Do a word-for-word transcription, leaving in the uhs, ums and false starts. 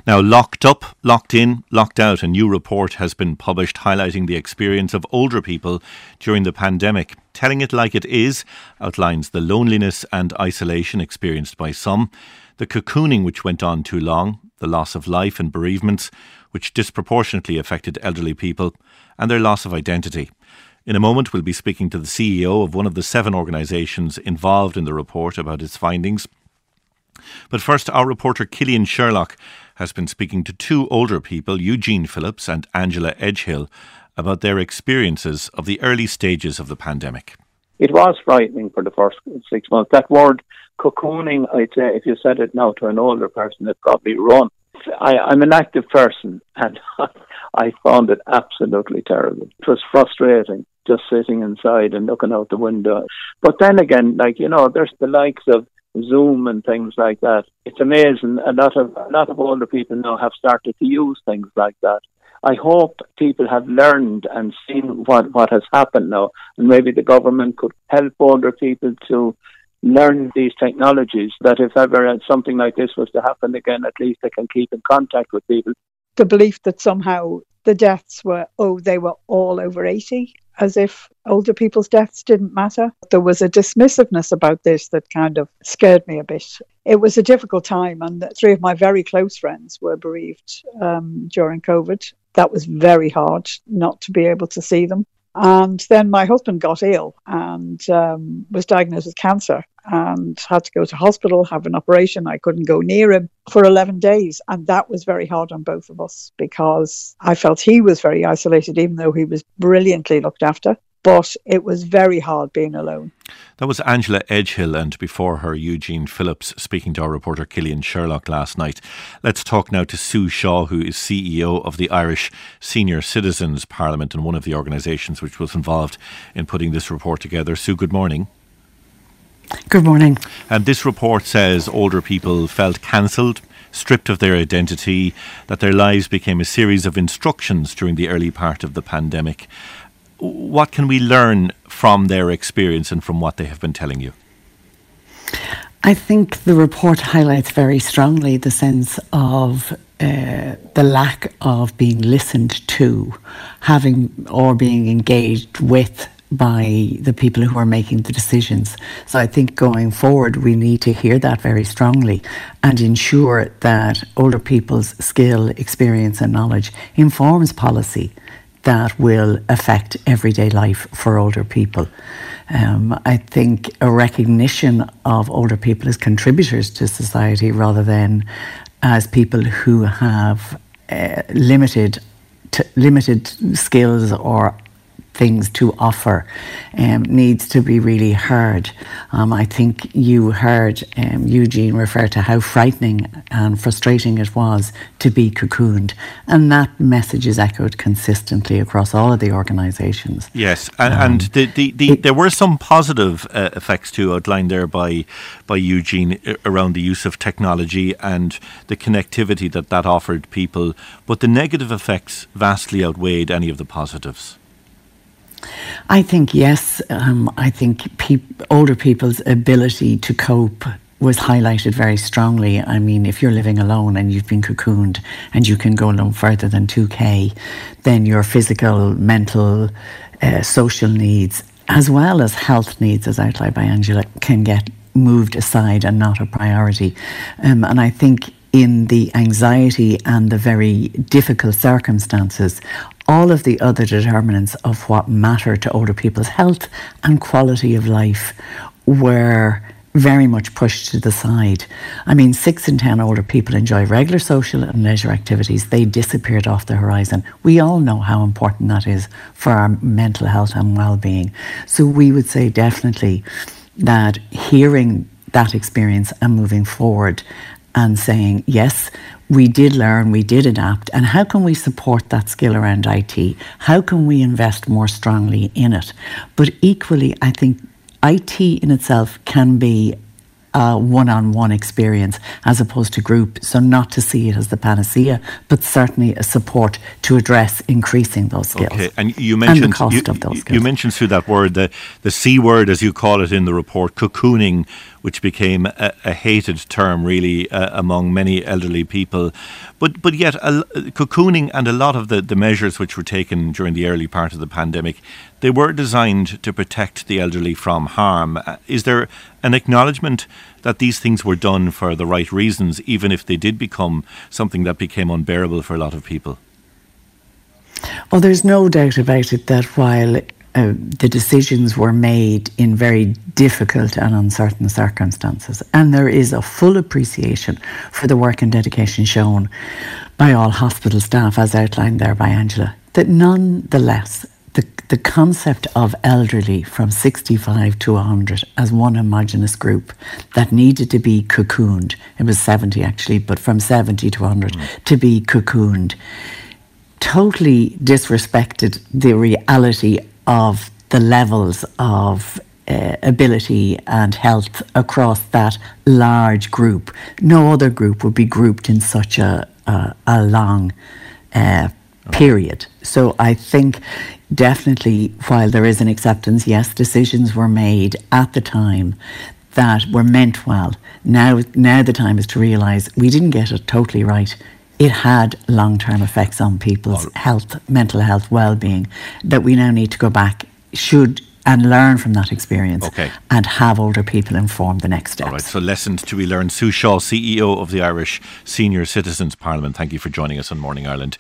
Now, locked up, locked in, locked out, a new report has been published highlighting the experience of older people during the pandemic. Telling it like it is outlines the loneliness and isolation experienced by some, the cocooning which went on too long, the loss of life and bereavements which disproportionately affected elderly people, and their loss of identity. In a moment, we'll be speaking to the C E O of one of the seven organisations involved in the report about its findings. But first, our reporter Killian Sherlock has been speaking to two older people, Eugene Phillips and Angela Edgehill, about their experiences of the early stages of the pandemic. It was frightening for the first six months. That word cocooning, I'd say, if you said it now to an older person, they'd probably run. I, I'm an active person, and I found it absolutely terrible. It was frustrating, just sitting inside and looking out the window. But then again, like, you know, there's the likes of Zoom and things like that. It's amazing. A lot of a lot of older people now have started to use things like that. I hope people have learned and seen what, what has happened now, and maybe the government could help older people to learn these technologies, that if ever something like this was to happen again, at least they can keep in contact with people. The belief that somehow the deaths were, oh, they were all over eighty, as if older people's deaths didn't matter. There was a dismissiveness about this that kind of scared me a bit. It was a difficult time, and three of my very close friends were bereaved um, during COVID. That was very hard not to be able to see them. And then my husband got ill and um, was diagnosed with cancer and had to go to hospital, have an operation. I couldn't go near him for eleven days. And that was very hard on both of us because I felt he was very isolated, even though he was brilliantly looked after. But it was very hard being alone. That was Angela Edgehill, and before her, Eugene Phillips, speaking to our reporter Killian Sherlock last night. Let's talk now to Sue Shaw, who is C E O of the Irish Senior Citizens Parliament and one of the organisations which was involved in putting this report together. Sue, good morning. Good morning. And this report says older people felt cancelled, stripped of their identity, that their lives became a series of instructions during the early part of the pandemic. What can we learn from their experience and from what they have been telling you? I think the report highlights very strongly the sense of uh, the lack of being listened to, having or being engaged with by the people who are making the decisions. So I think going forward, we need to hear that very strongly and ensure that older people's skill, experience and knowledge informs policy that will affect everyday life for older people. Um, I think a recognition of older people as contributors to society rather than as people who have uh, limited t- limited skills or things to offer um, needs to be really heard. Um, I think you heard um, Eugene refer to how frightening and frustrating it was to be cocooned, and that message is echoed consistently across all of the organisations. Yes, and, um, and the, the, the, it, there were some positive uh, effects too outlined there by, by Eugene around the use of technology and the connectivity that that offered people, but the negative effects vastly outweighed any of the positives. I think, yes, um, I think pe- older people's ability to cope was highlighted very strongly. I mean, if you're living alone and you've been cocooned and you can go no further than two K, then your physical, mental, uh, social needs, as well as health needs, as outlined by Angela, can get moved aside and not a priority. Um, and I think in the anxiety and the very difficult circumstances, all of the other determinants of what matter to older people's health and quality of life were very much pushed to the side. I mean, six in ten older people enjoy regular social and leisure activities. They disappeared off the horizon. We all know how important that is for our mental health and well-being. So we would say definitely that hearing that experience and moving forward and saying, yes, we did learn, we did adapt, and how can we support that skill around I T? How can we invest more strongly in it? But equally, I think I T in itself can be a one-on-one experience as opposed to group, so not to see it as the panacea, but certainly a support to address increasing those skills. Okay, and you mentioned and the cost you, of those you, skills. You mentioned through that word, the, the C word, as you call it in the report, cocooning, which became a, a hated term really uh, among many elderly people. But but yet uh, cocooning and a lot of the, the measures which were taken during the early part of the pandemic, they were designed to protect the elderly from harm. Uh, is there an acknowledgement that these things were done for the right reasons, even if they did become something that became unbearable for a lot of people? Well, there's no doubt about it that while uh, the decisions were made in very difficult and uncertain circumstances, and there is a full appreciation for the work and dedication shown by all hospital staff, as outlined there by Angela, that nonetheless, the, the concept of elderly from sixty-five to one hundred as one homogenous group that needed to be cocooned, it was seventy actually, but from seventy to one hundred mm. to be cocooned, totally disrespected the reality of the levels of uh, ability and health across that large group. No other group would be grouped in such a, a, a long uh, period. So I think definitely while there is an acceptance, yes, decisions were made at the time that were meant well. Now, now the time is to realise we didn't get it totally right. It had long-term effects on people's well, health, mental health, well-being, that we now need to go back, should and learn from that experience okay. and have older people inform the next steps. All right, so lessons to be learned. Sue Shaw, C E O of the Irish Senior Citizens Parliament, thank you for joining us on Morning Ireland.